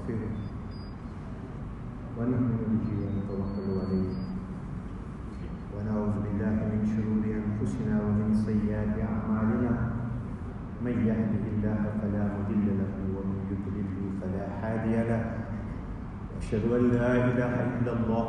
ونستغفره ونؤمن به ونتوكل عليه ونعوذ بالله من شرور أنفسنا ومن سيئات أعمالنا من يهده الله فلا مضل له ومن يضلل فلا هادي له أشهد أن لا إله إلا الله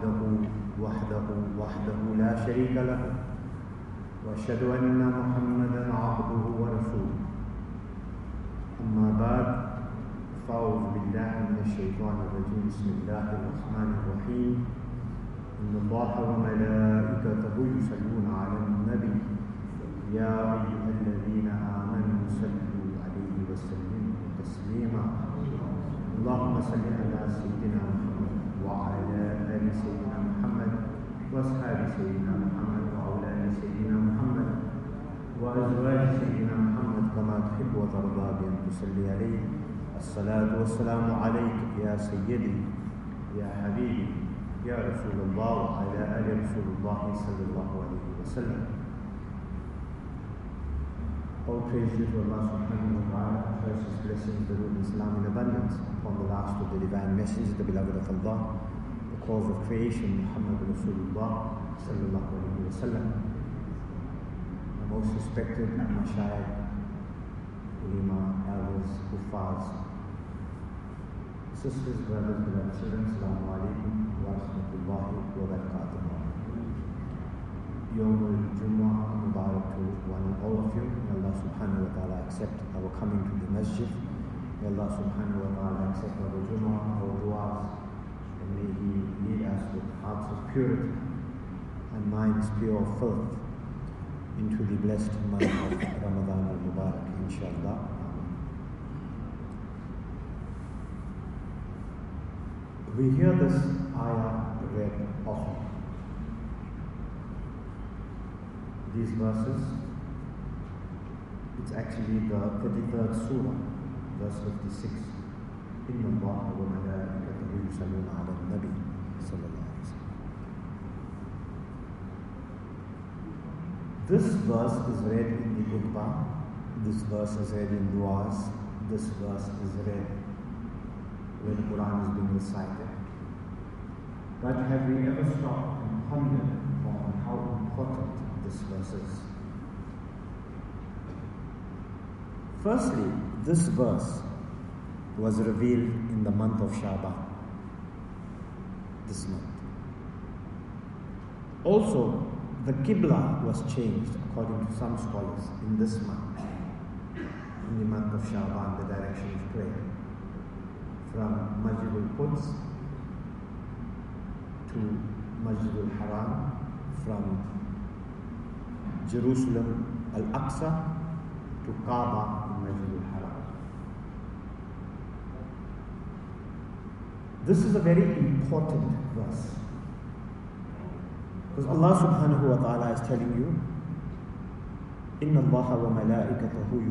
وحده لا شريك له وأشهد أن محمدا عبده ورسوله أما بعد فأعوذ بالله من الشيطان الرجيم بسم الله الرحمن الرحيم إن الله وملائكته يصلون على النبي يا أيها الذين آمنوا صلوا عليه وسلموا تسليما اللهم صل على سيدنا محمد وعلى آل سيدنا محمد وأصحاب سيدنا محمد وأولاد سيدنا محمد وأزواج سيدنا محمد كما تحب وترضى بأن تصلي عليه الصلاة والسلام عليك يا سيدي يا حبيبي يا رسول الله وعلى آل رسول الله صلى الله عليه وسلم. All praise due to Allah subhanahu wa ta'ala, first His blessings, the rule of Islam in abundance upon the last of the divine messengers, the beloved of Allah, the cause of creation, Muhammad Rasulullah sallallahu alayhi wa sallam. The most respected Mashayikh, ulama, elders, kuffars, sisters, brothers, beloved children, Assalamu alaikum wa rahmatullahi wa barakatuh. Yawm al-Jumu'ah Mubarak to one and all of you. May Allah subhanahu wa ta'ala accept our coming to the masjid. May Allah subhanahu wa ta'ala accept our Jumu'ah, our du'as, and may He lead us with hearts of purity and minds pure of filth into the blessed month of Ramadan al-Mubarak, inshallah. We hear this ayah read often. These verses, it's actually the 33rd surah, verse 56. Inna Allaha wa malaikatahu yusalluna ala nabi sallallahu alayhi wa sallam. This verse is read in the khutbah, this verse is read in du'as, this verse is read when the Quran is being recited. But have we ever stopped and pondered on how important this verse is? Firstly, this verse was revealed in the month of Sha'ban, this month. Also, the Qibla was changed, according to some scholars, in this month, in the month of Sha'ban, the direction of prayer, from Masjid al-Quds to Masjid al-Haram, from Jerusalem al-Aqsa to Kaaba in Masjid al-Haram. This is a very important verse, because Allah subhanahu wa ta'ala is telling you, Inna Allaha wa malaikatahu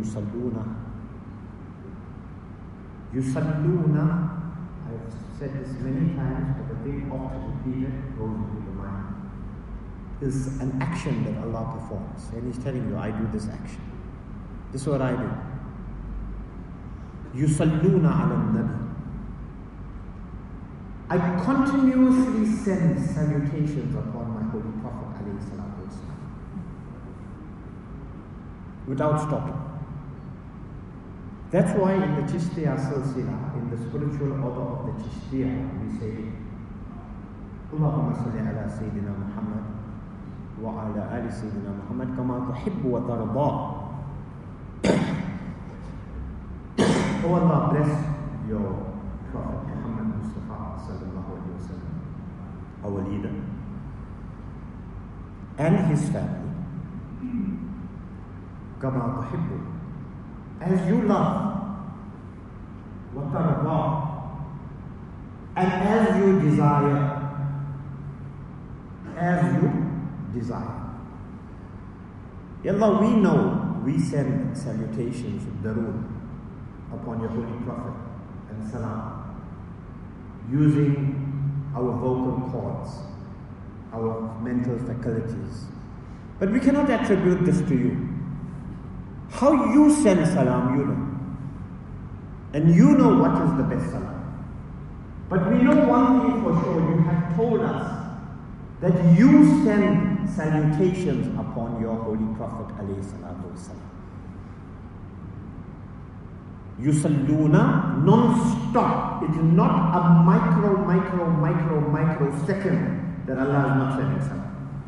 yusalluna. I've said this many times, but the thing often repeated goes into the mind. Is an action that Allah performs, and He's telling you, I do this action. This is what I do. Yusalluna ala nabi. I continuously send salutations upon my Holy Prophet alayhi salatu wasalam, without stopping. That's why in the Chishtiya Silsila, in the spiritual order of the Chishtiya, we say, Allahumma salli ala Sayyidina Muhammad wa ala ali Sayyidina Muhammad kama tuhibbu wa tarda. Oh Allah, bless your Prophet Muhammad Mustafa sallallahu alayhi wa sallam, our leader, and his family, kama tuhibbu, as you love, وَتَرْضَى, and as you desire. Ya Allah, we know we send salutations of darood upon your Holy Prophet and salam, using our vocal cords, our mental faculties. But we cannot attribute this to you. How you send salam, you know. And you know what is the best salam. But we know one thing for sure, you have told us that you send salutations upon your Holy Prophet alayhi salatu wasalam. Yusalluna non-stop. It is not a microsecond that Allah is not sending salam.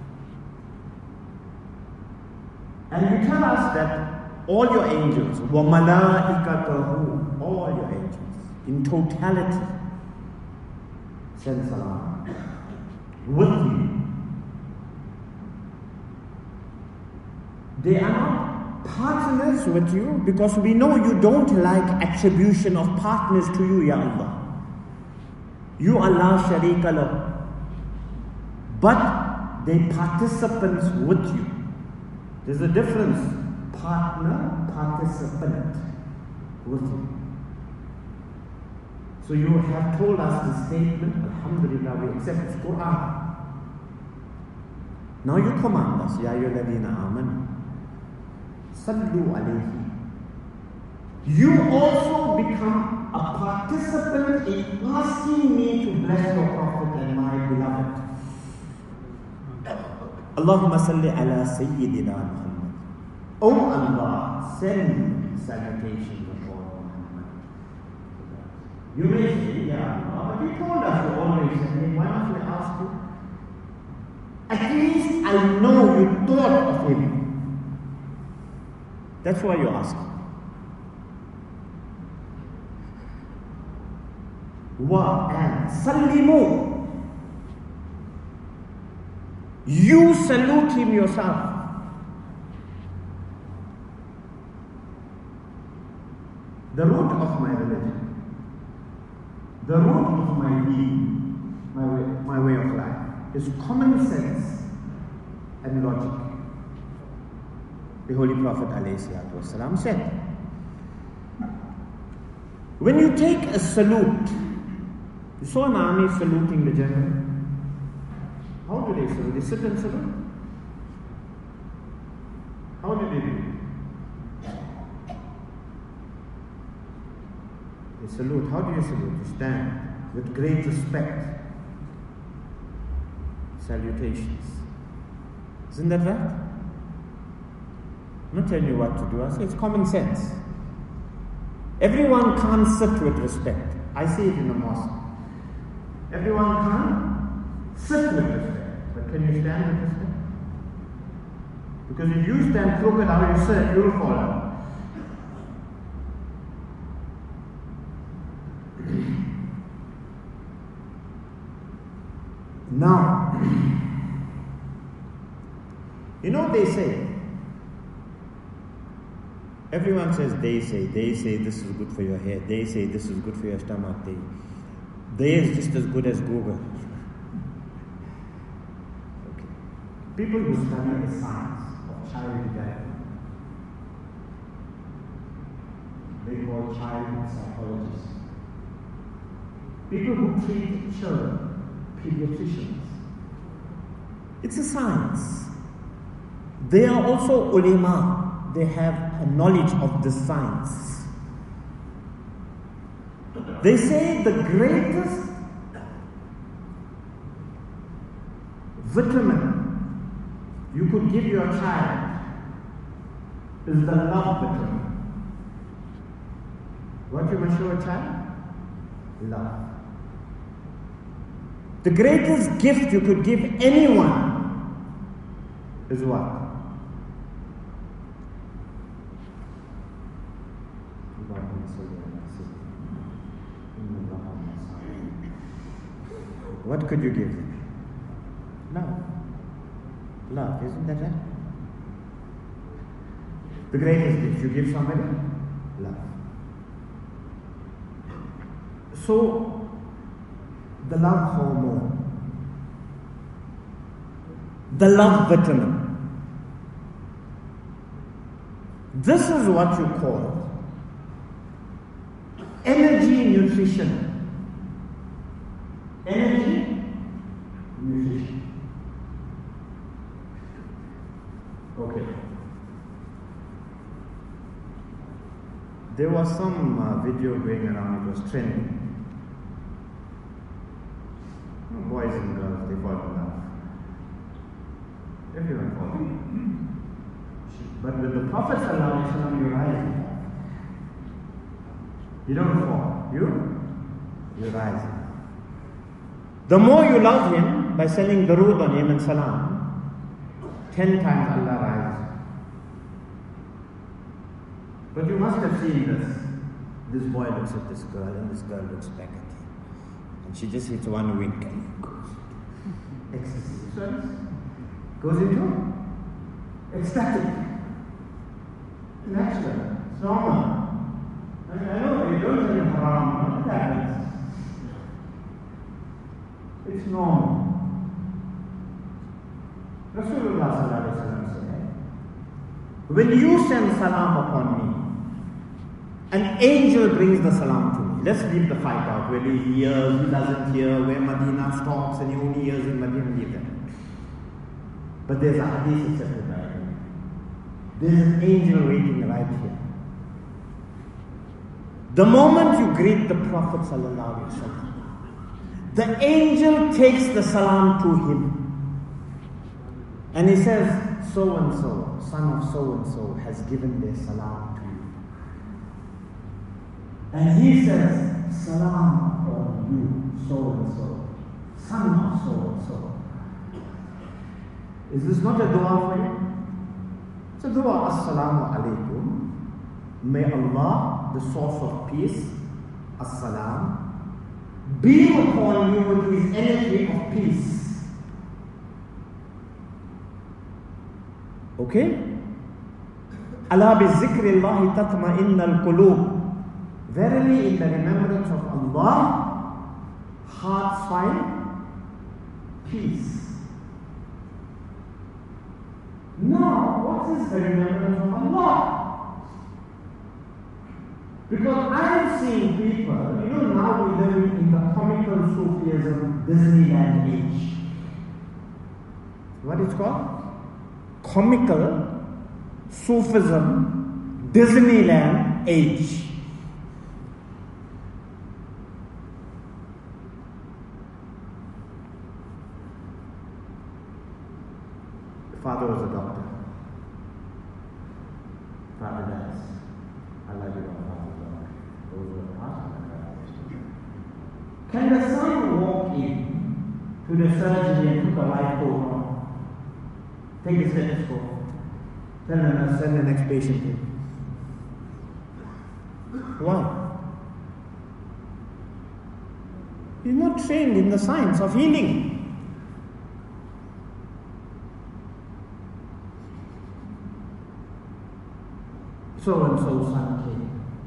And you tell us that all your angels, wa malaikatahu, all your angels, in totality, send salam with you. They are not partners with you, because we know you don't like attribution of partners to you, Ya Allah. You Allah sharika lahu. But they participants with you. There's a difference. Partner, participant with you. So you have told us the statement, Alhamdulillah, we accept it's Quran. Now you command us, Ya ayyuhalladhina amanu, sallu alayhi. You also become a participant in asking me to bless your Prophet and my beloved. Allahumma salli ala Sayyidina Muhammad. Oh Allah, send salutations upon Muhammad. You may say, Ya Allah, but you told us to always send him. Why not we ask you? At least I know you thought of him. That's why you're asking. Wa and sallimu. You salute him yourself. The root of my religion, the root of my being, my way of life, is common sense and logic. The Holy Prophet ﷺ said, when you take a salute, you saw an army saluting the general. How do they salute? They sit and salute. How do they do it? They salute. How do you salute? You stand with great respect. Salutations. Isn't that right? I'm not telling you what to do. I say it's common sense. Everyone can't sit with respect. I see it in the mosque. Everyone can't sit with respect. But can you stand with respect? Because if you stand crooked how you sit, you will fall out. Now, you know they say, everyone says they say this is good for your head, they say this is good for your stomach, they is just as good as Google. Okay. People who study the science of child development, they call child psychologists. People who treat children, pediatricians. It's a science. They are also ulema. They have a knowledge of the science. They say the greatest vitamin you could give your child is the love vitamin. What you must show a child? Love. The greatest gift you could give anyone is what? What could you give them? Love. Love, isn't that right? The greatest gift you give somebody? Love. So, the love hormone, the love vitamin, this is what you call energy nutrition. Energy nutrition. Okay. There was some video going around, it was trending. boys and girls, they fall in love. Everyone falls in love. But with the Prophet ﷺ, you rise in love. You don't fall. You rise in love. The more you love him by sending durood on him and salam, 10 times Allah rises. But you must have seen this. This boy looks at this girl and this girl looks back at him. And she just hits one wink and goes into ecstasy. Goes into ecstatic. Natural. It's normal. I know you don't tell him haram. What happens? It's normal. Rasulullah sallallahu alaihi wasallam said, when you send salam upon me, an angel brings the salam to me. Let's leave the fight out, where he hears, he doesn't hear, where Medina stops and he only hears in Medina, leave that. But there's a hadith accepted right here. There's an angel waiting right here. The moment you greet the Prophet sallallahu alaihi wasallam, the angel takes the salam to him. And he says, so and so, son of so and so, has given their salam to you. And he says, salam on you, so and so, son of so and so. Is this not a dua for you? It's a dua, assalamu alaikum. May Allah, the source of peace, as-salam, beam upon you with his energy of peace. Okay? Ala bi zikrillahi tatma'innal qulub. Verily, in the remembrance of Allah, hearts find peace. Now, what is the remembrance of Allah? Because I have seen people, now we live in the comical Sufism Disneyland age. What it's called? Comical Sufism Disneyland age. Father was a doctor. Father dies. I like it all. Can the son walk in to the surgery and put the white coat on? Take a stethoscope. Tell the nurse, send the next patient in. Why? He's not trained in the science of healing. So and so son came.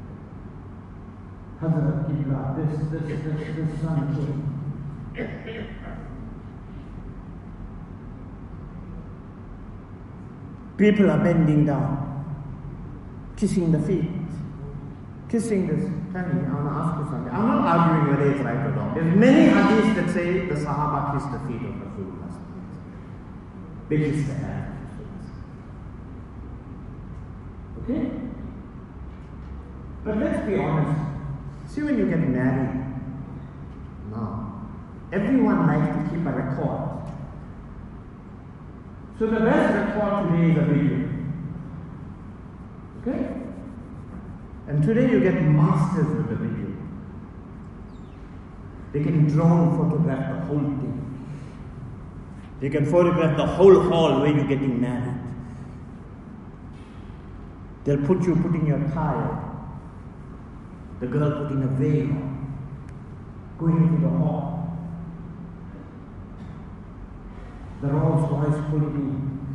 Hazrat Qibla, this son came. People are bending down, kissing the feet, kissing this. Tell me, I want to ask you something. I'm not arguing whether it's right or wrong. There's many hadiths that say the Sahaba kissed the feet of Rasulullah. They kissed the hand. Okay? But let's be honest. See, when you get married, now, everyone likes to keep a record. So the best record today is a video. Okay? And today you get masters with the video. They can drone photograph the whole thing. They can photograph the whole hall where you're getting married. They'll put you putting your tie. The girl putting a veil, going into the hall. The Rolls Royce pulling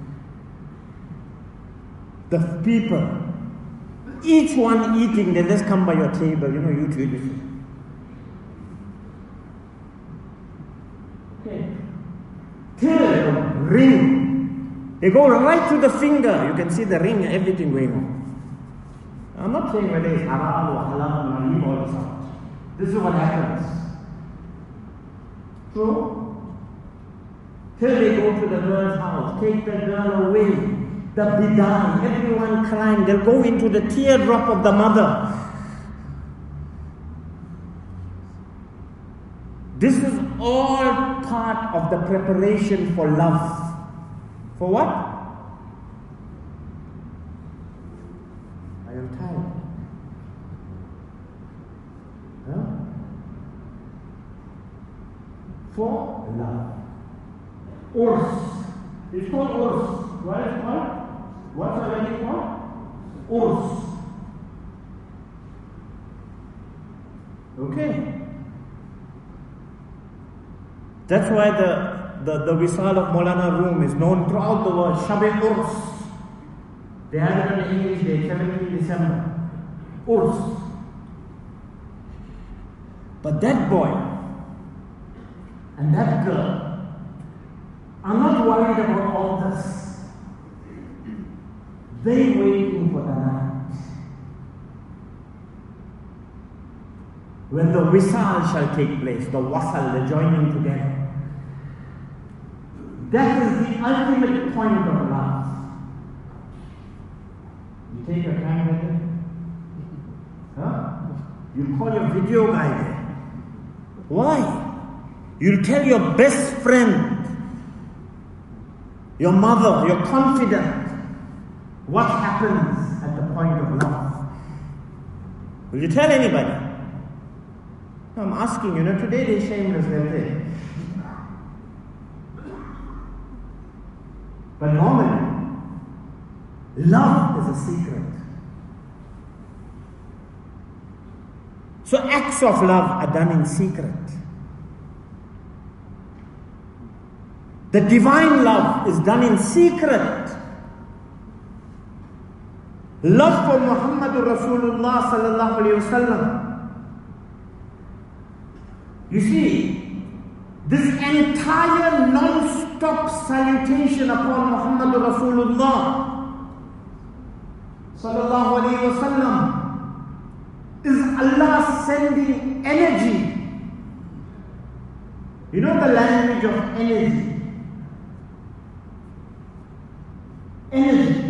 in. The people, each one eating, they just come by your table, you do it. Okay. Till the ring. They go right to the finger. You can see the ring, everything going on. I'm not saying whether it's halal or halal or leave all this out. This is what happens. True? Till they go to the girl's house, take the girl away, the bidan, everyone crying, they'll go into the teardrop of the mother. This is all part of the preparation for love. For what? I am tired. Huh? For love. Urs. It's called Urs. What is it called? What's the wedding called? Urs. Okay. That's why the Wisal of Maulana Room is known throughout the world. Shab-e-Urs. They have it in English Day, 17 December. Urs. But that boy and that girl are not worried about all this. They waiting for the night when the Wisal shall take place, the Wasal, the joining together. That is the ultimate point of love. You take your camera there? Huh? You call your video guy there. Why? You'll tell your best friend, your mother, your confidant, what happens at the point of love. Will you tell anybody? I'm asking, today they're shameless, they're there. But normally, love is a secret. So acts of love are done in secret. The divine love is done in secret. Love for Muhammadur Rasulullah sallallahu alayhi wasallam. You see, this entire non-stop salutation upon Muhammadur Rasulullah sallallahu alayhi wasallam is Allah sending energy. You know the language of energy? Energy.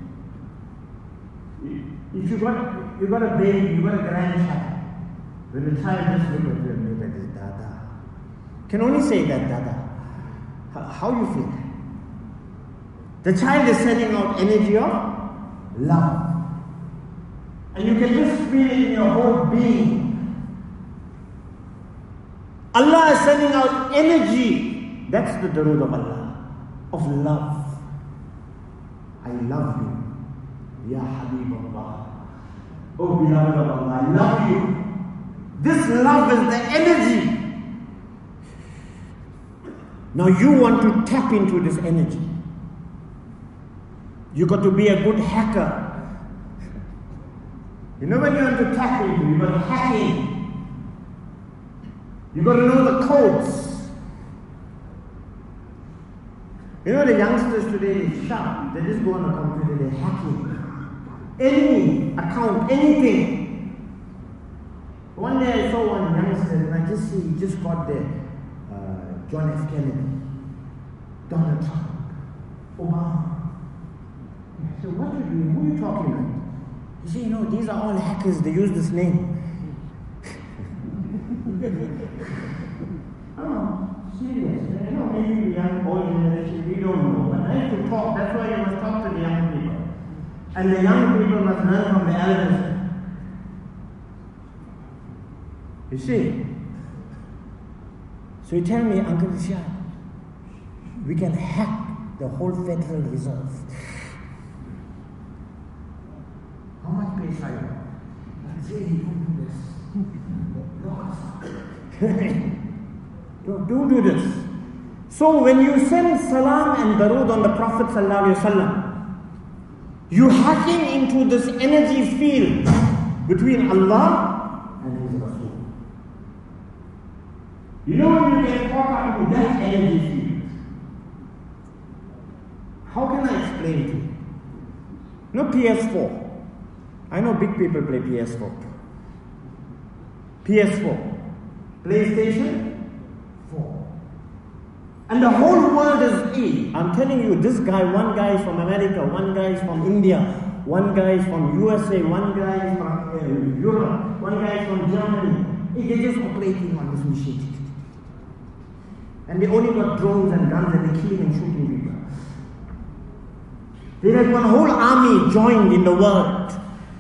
If you got a baby, you got a grandchild. When the child just look at you and look at his dada, can only say that dada. How you feel? The child is sending out energy of love. And you can just feel it in your whole being. Allah is sending out energy. That's the durood of Allah, of love. I love you, Ya Habibullah. Oh beloved of Allah, I love you. This love is the energy. Now you want to tap into this energy. You got to be a good hacker. When you want to tap into, you got to hack in. You got to know the codes. The youngsters today is sharp. They just go on a computer, they're hacking. Any account, anything. One day I saw one youngster and I just see he just got there. John F. Kennedy, Donald Trump, Obama. I said, what are you doing? Who are you talking about? He said, these are all hackers, they use this name. Serious. Maybe the young old generation, we don't know. But I have to talk. That's why you must talk to the young people. And the young people must learn from the elders. You see? So you tell me, Uncle Ishaq, we can hack the whole Federal Reserve. How much pace are you? I say, you don't do this. Don't do this. So when you send salam and darood on the Prophet sallallahu alaihi wasallam, you're hacking into this energy field between Allah and His Rasul. When you get caught up into that energy field, how can I explain to you? PS4. I know big people play PS4. PS4. PlayStation 4. And the whole world is E. I'm telling you, this guy, one guy is from America, one guy is from India, one guy is from USA, one guy is from Europe, one guy is from Germany. They're just operating on this machine. And they only got drones and guns and they're killing and shooting people. They had one whole army joined in the world.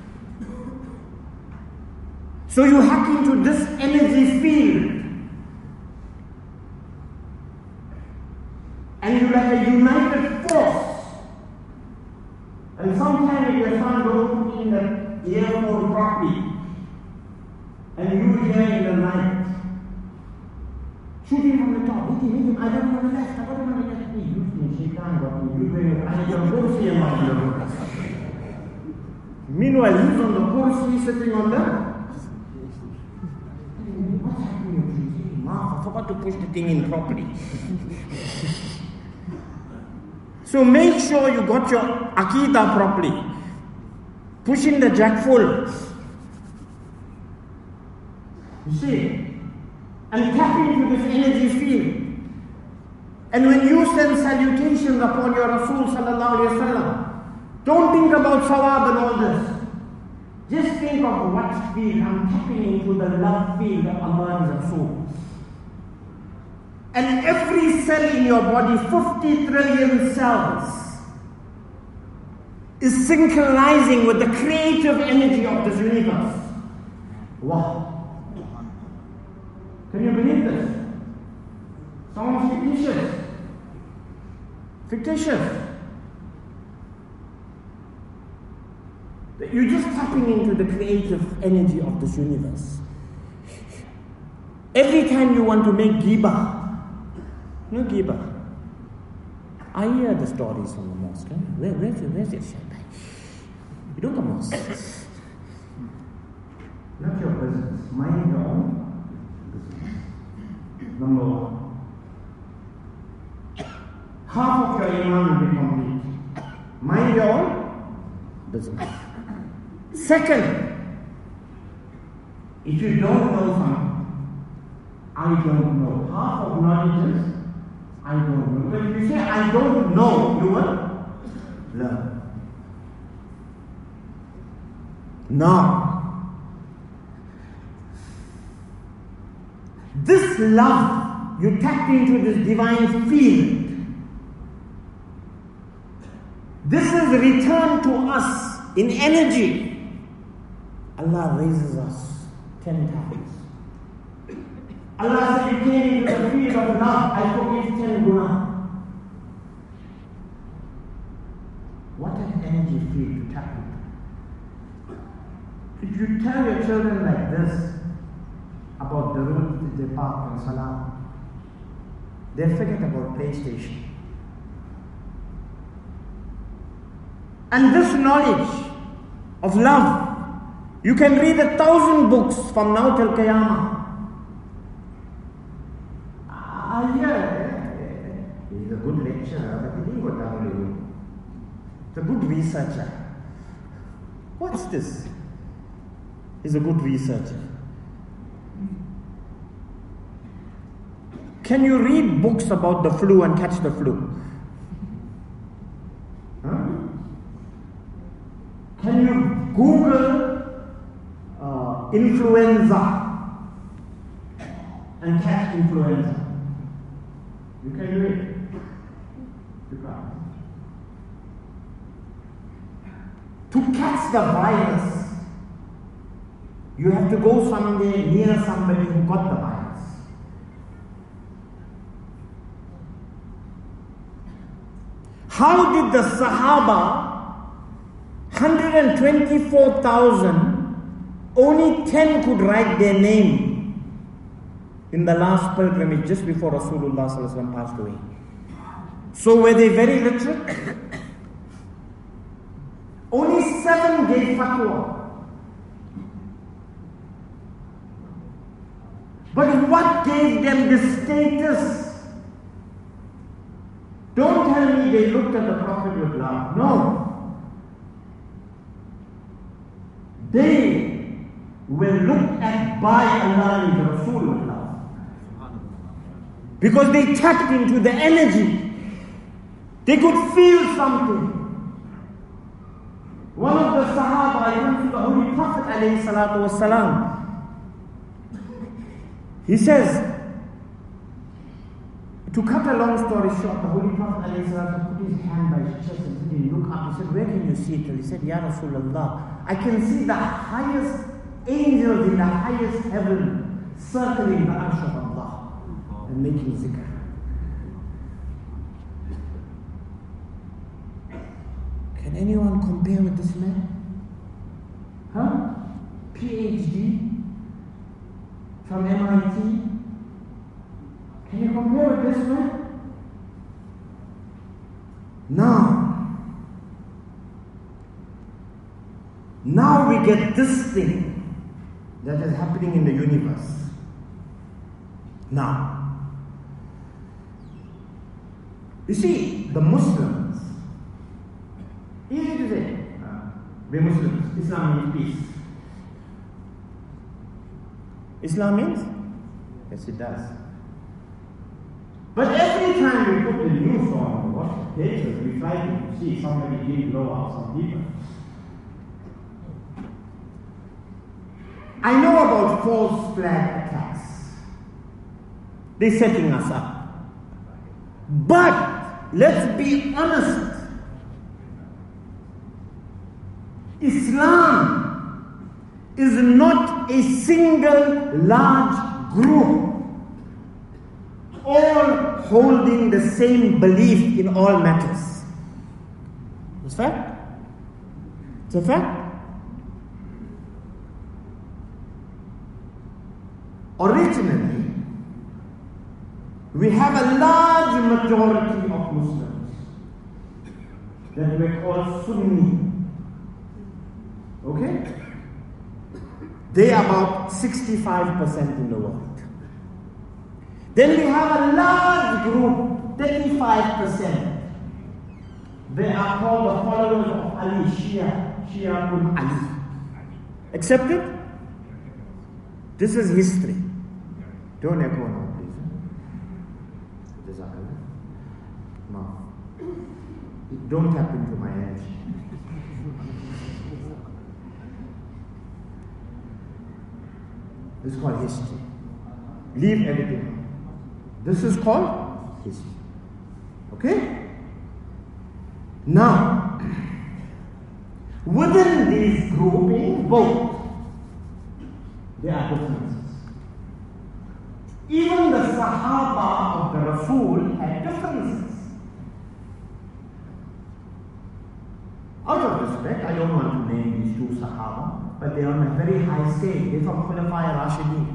So you hack into this energy field. And you're like a united force. And sometimes if your son don't put in the earphone properly, and you hear in the night, shooting from the top, hit him, I got him on the left, I got him on the left. You think Shaitan got me, you bring I can go see him on the road. Meanwhile, he's on the kursi sitting on the. What's happening? I forgot to push the thing in properly. So make sure you got your Aqidah properly. Push in the jack full. You see? And tap into this energy field. And when you send salutations upon your Rasul sallallahu alayhi wa sallam, don't think about sawab and all this. Just think of what field I'm tapping into, the love field of Allah and Rasul. And every cell in your body, 50 trillion cells, is synchronizing with the creative energy of this universe. Wow. Can you believe this? Sounds fictitious. Fictitious. You're just tapping into the creative energy of this universe. Every time you want to make ghibah, no ghibah. I hear the stories from the mosque. Eh? Where's your shaitan? You don't come mosque. Not your business. Mind your own business. Number one. Half of your iman will be complete. Mind your own business. Second, if you don't know something, I don't know. Half of knowledge is I don't know. But if you say I don't know, you will learn. Now, this love, you tap into this divine field. This is returned to us in energy. Allah raises us 10 times. Allah said, you came into the field of love, I forgive 10 guna. What an energy field to tap into. If you tell your children like this about the route they park and salam, they'll forget about PlayStation. And this knowledge of love, you can read 1,000 books from now till Qiyamah. He's a good lecturer, but he didn't go down to you. He's a good researcher. What's this? He's a good researcher. Can you read books about the flu and catch the flu? Huh? Can you Google influenza and catch influenza? You can do it. You can't. To catch the virus, you have to go somewhere near somebody who got the virus. How did the Sahaba, 124,000, only 10 could write their name in the last pilgrimage just before Rasulullah sallallahu alaihi wasallam passed away? So were they very literate? Only 7 gave fatwa. But what gave them the status? Don't tell me they looked at the Prophet with love. No. They were looked at by Allah and the Rasul with love. Because they tapped into the energy. They could feel something. One of the Sahaba went to the Holy Prophet alayhi salatu wasalam. He says, To cut a long story short, the Holy Prophet ﷺ put his hand by his chest and said, he looked up. He said, where can you see it? He said, Ya Rasulullah, I can see the highest angels in the highest heaven circling the arsh of Allah and making zikr. Can anyone compare with this man? Huh? PhD from MIT. Can you compare with this man? Now we get this thing that is happening in the universe. Now, you see, the Muslims, easy to say, we're Muslims. Islam means peace. Islam means? Yes, it does. But every time we put the news on, what pages, we try to see somebody did blow out some people. I know about false flag attacks. They're setting us up. But let's be honest. Islam is not a single large group, all holding the same belief in all matters. It's a fact. It's a fact. Originally, we have a large majority of Muslims that we call Sunni. Okay? They are about 65% in the world. Then we have a large group, 35%. They are called the followers of Ali, Shia Ali. Accepted? This is history. Don't echo now, please. No. Don't tap into my energy. This is called history. Leave everything. This is called history. Okay? Now, within these groupings, both, there are differences. Even the Sahaba of the Rasul had differences. Out of respect, I don't want to name these two Sahaba, but they are on a very high scale. They're from Khulafai Rashidin.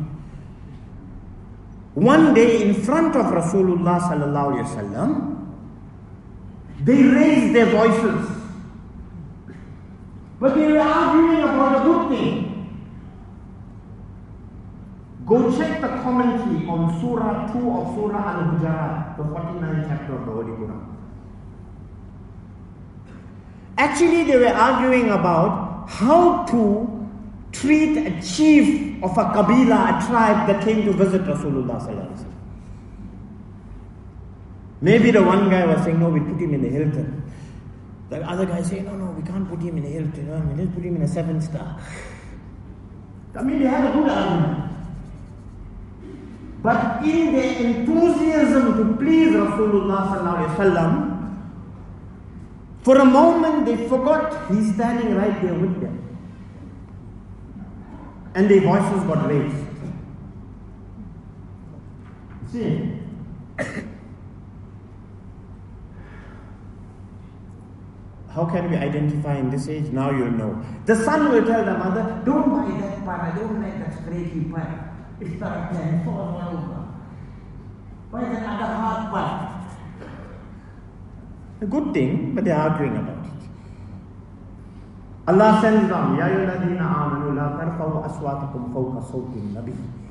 One day in front of Rasulullah sallallahu alaihi wasallam, they raised their voices. But they were arguing about a good thing. Go check the commentary on Surah 2 of Surah Al-Hujarat, the 49th chapter of the Holy Quran. Actually, they were arguing about how to treat a chief of a Qabila, a tribe that came to visit Rasulullah sallallahu alaihi wasallam. Maybe the one guy was saying, no, we put him in the Hilton. The other guy saying, no, we can't put him in the Hilton. Let's put him in a 7-star. I mean, they had a good argument. But in their enthusiasm to please Rasulullah sallallahu alaihi wasallam, for a moment they forgot he's standing right there with them. And their voices got raised. See? How can we identify in this age? Now you'll know. The son will tell the mother, don't buy that para, don't like that scratchy para. It's the 10 for over. Why is another hard para? A good thing, but they're arguing about it. Allah sends down, Ya ayyuhalladhina amanu la tarfa'u aswatakum fawqa sawti an-nabi.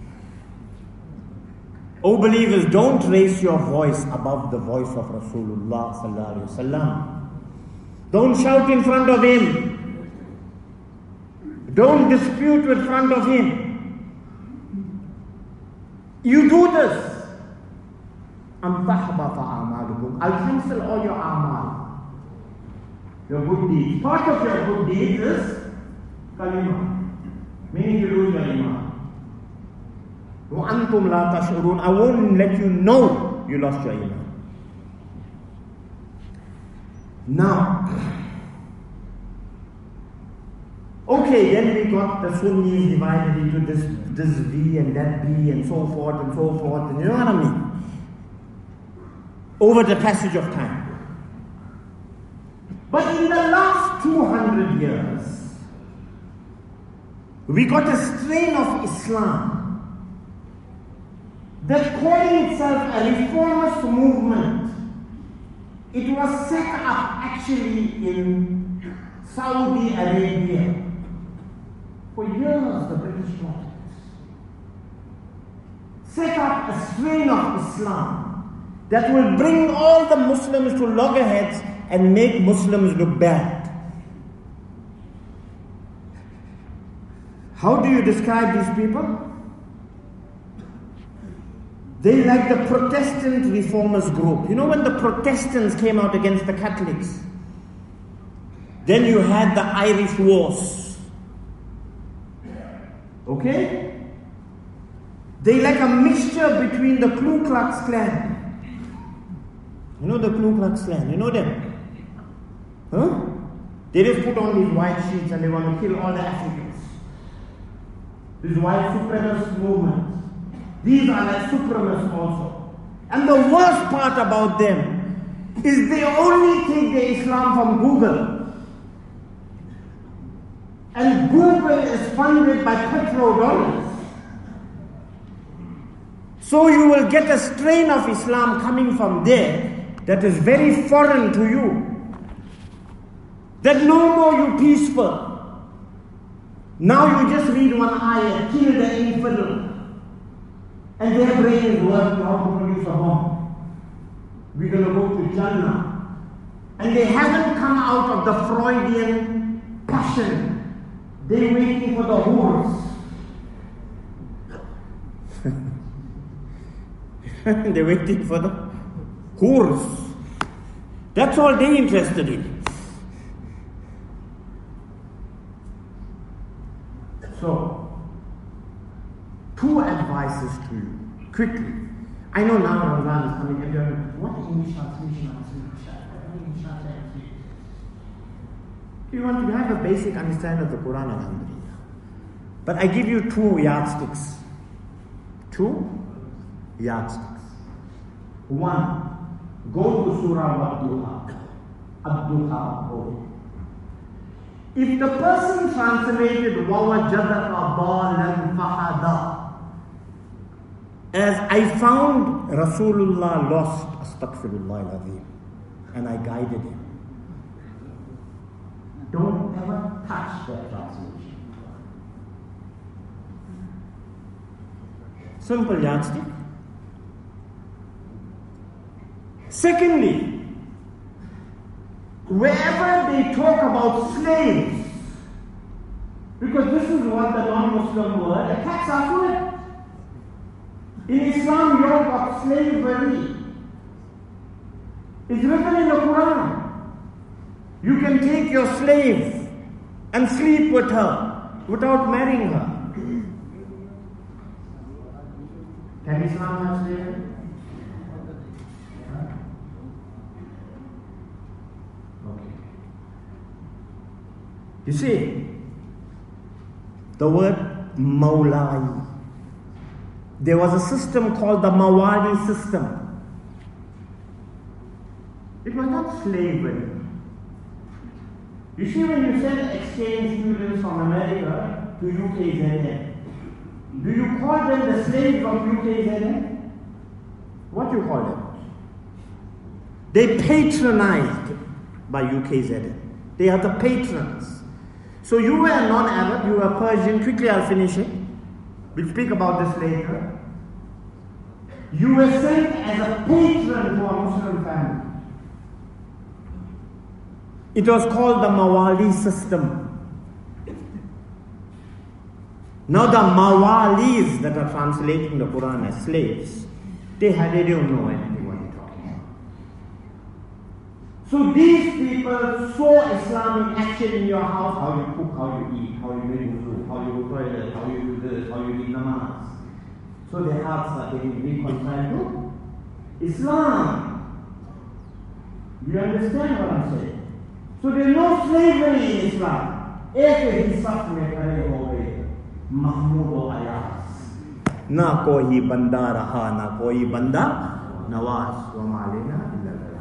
O believers, don't raise your voice above the voice of Rasulullah sallallahu alaihi wasallam. Don't shout in front of him. Don't dispute with front of him. You do this. I'll cancel all your amal, your good deeds. Part of your good deeds is kalima, meaning you lose your iman. I won't let you know you lost your iman. Now, okay, then we got the Sunnis divided into this V and that B and so forth and so forth, and you know what I mean? Over the passage of time. But in the last 200 years, we got a strain of Islam that calling itself a reformist movement. It was set up actually in Saudi Arabia. For years, the British taught it. Set up a strain of Islam that will bring all the Muslims to loggerheads and make Muslims look bad. How do you describe these people? They like the Protestant reformers group. You know when the Protestants came out against the Catholics? Then you had the Irish Wars. Okay? They like a mixture between the Ku Klux Klan. You know the Ku Klux Klan? You know them? Huh? They just put on these white sheets and they want to kill all the Africans. This white supremacist movement. These are like supremacists also. And the worst part about them is they only take their Islam from Google. And Google is funded by petrodollars. So you will get a strain of Islam coming from there that is very foreign to you. That no more you peaceful. Now you just read one ayah, kill the infidel. And their brain is working how to produce a bomb. We're going to go to Jannah. And they haven't come out of the Freudian passion. They're waiting for the whores. They're waiting for the whores. That's all they're interested in. So, two advices to you, quickly. I know now Ramadan is coming and you're like, what English translation? You want to have a basic understanding of the Quran, alhamdulillah. But I give you two yardsticks. Two yardsticks. One, go to Surah Ad-Duha. Ad-Duha. If the person translated وَوَجَدَكَ ضَالًا فَهَدَى as I found Rasulullah lost, astaghfirullah al-azim, and I guided him. Don't ever touch that translation. Simple yardstick. Secondly, wherever they talk about slaves, because this is what the non-Muslim world attacks us with. In Islam, you don't got slavery. It's written in the Quran. You can take your slave and sleep with her without marrying her. Can Islam have slavery? You see, the word Mawlai. There was a system called the Mawali system. It was not slavery. You see, when you send exchange students from America to UKZN, do you call them the slaves of UKZN? What do you call them? They patronized by UKZN. They are the patrons. So you were a non-Arab, you were Persian. Quickly, I'll finish it. We'll speak about this later. You were sent as a patron to a Muslim family. It was called the Mawali system. Now the Mawalis that are translating the Quran as slaves, they don't know anything what they're talking about. So these people saw Islam in action in your house, how you cook, how you eat, how you make wudu, how you go to the toilet, how you do this, how you read namaz. So their hearts are getting reconciled to Islam. You understand what I'm saying? So there's no slavery in Islam. एक ही सफ में खड़े हो गए महमूद और अयाज, ना कोई बंदा रहा ना कोई बंदा नवाज। वमा अलैना इल्ला